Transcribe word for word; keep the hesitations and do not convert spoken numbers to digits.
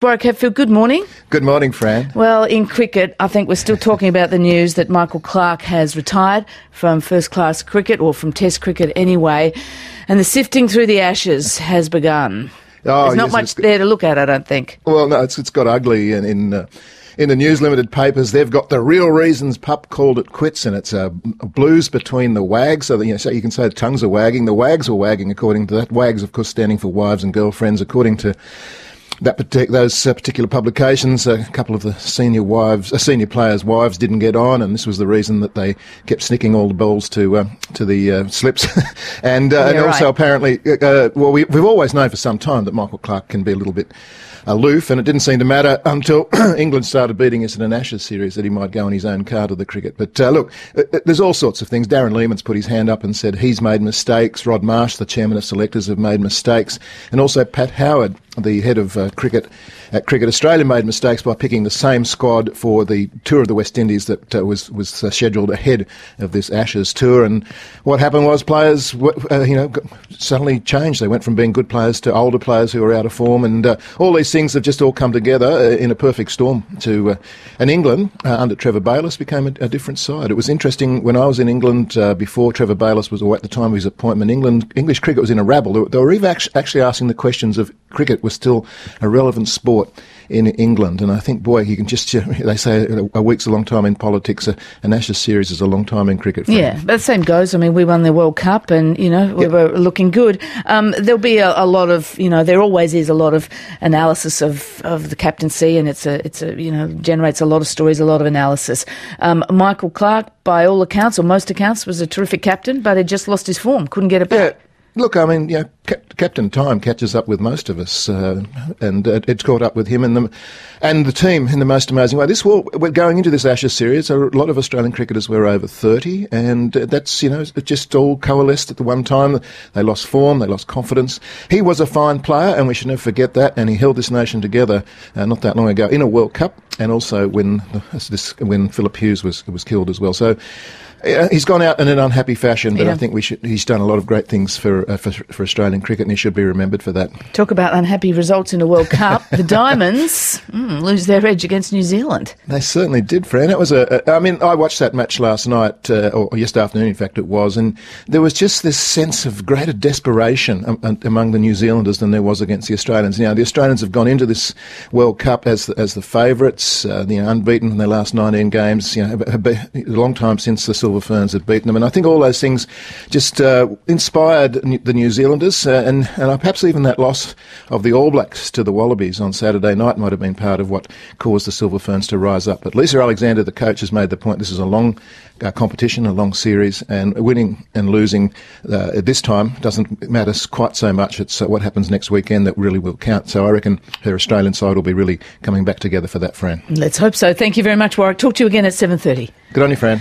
Warwick Hadfield, good morning. Good morning, Fran. Well, in cricket, I think we're still talking about the news that Michael Clarke has retired from first-class cricket, or from Test cricket anyway, and the sifting through the ashes has begun. Oh, There's not yes, much there to look at, I don't think. Well, no, it's, it's got ugly in... in uh... In the News Limited papers, they've got the real reasons Pup called it quits, and it's a, a blues between the wags. So, that, you know, so you can say the tongues are wagging. The wags are wagging, according to that. Wags, of course, standing for wives and girlfriends, according to that partic- those uh, particular publications. A couple of the senior wives, uh, senior players' wives didn't get on, and this was the reason that they kept snicking all the balls to uh, to the uh, slips. and, uh, yeah, and also, right. apparently, uh, well, we, we've always known for some time that Michael Clarke can be a little bit aloof, and it didn't seem to matter until England started beating us in an Ashes series that he might go in his own car to the cricket. But uh, look, uh, there's all sorts of things. Darren Lehman's put his hand up and said he's made mistakes. Rod Marsh, the chairman of selectors, have made mistakes. And also Pat Howard, the head of uh, cricket at Cricket Australia, made mistakes by picking the same squad for the tour of the West Indies that uh, was was uh, scheduled ahead of this Ashes tour. And what happened was players, uh, you know, suddenly changed. They went from being good players to older players who were out of form, and uh, all these things have just all come together uh, in a perfect storm. To uh, and England uh, under Trevor Bayliss became a, a different side. It was interesting when I was in England uh, before Trevor Bayliss was, or at the time of his appointment, England English cricket was in a rabble. They were, they were even actually asking the questions of cricket was still a relevant sport in England. And I think, boy, you can just, uh, they say a week's a long time in politics, a, an Ashes series is a long time in cricket. Yeah, but the same goes. I mean, we won the World Cup and, you know, we yep. were looking good. Um, there'll be a, a lot of, you know, there always is a lot of analysis of, of the captaincy, and it's a, it's a, you know, generates a lot of stories, a lot of analysis. Um, Michael Clarke, by all accounts, or most accounts, was a terrific captain, but had just lost his form, couldn't get it back. Yeah. Look, I mean, you know, Cap- Captain Time catches up with most of us, uh, and uh, it's caught up with him and the, and the team in the most amazing way. This will, we're going into this Ashes series. A lot of Australian cricketers were over thirty, and uh, that's, you know, it just all coalesced at the one time. They lost form, they lost confidence. He was a fine player, and we should never forget that, and he held this nation together uh, not that long ago in a World Cup, and also when this when Philip Hughes was was killed as well. So. Uh, he's gone out in an unhappy fashion, but yeah. I think we should. He's done a lot of great things for, uh, for for Australian cricket, and he should be remembered for that. Talk about unhappy results in a World Cup. The Diamonds mm, lose their edge against New Zealand. They certainly did, Fran. It was a. a I mean, I watched that match last night, uh, or yesterday afternoon, in fact, it was, and there was just this sense of greater desperation um, among the New Zealanders than there was against the Australians. Now, the Australians have gone into this World Cup as the, as the favourites, uh, you know, unbeaten in their last nineteen games. You know, a long time since the Silver Ferns had beaten them, and I think all those things just uh, inspired the New Zealanders, uh, and, and perhaps even that loss of the All Blacks to the Wallabies on Saturday night might have been part of what caused the Silver Ferns to rise up. But Lisa Alexander, the coach, has made the point this is a long uh, competition, a long series, and winning and losing uh, at this time doesn't matter quite so much. It's uh, what happens next weekend that really will count. So I reckon her Australian side will be really coming back together for that, Fran. Let's hope so. Thank you very much, Warwick. Talk to you again at seven thirty. Good on you, Fran.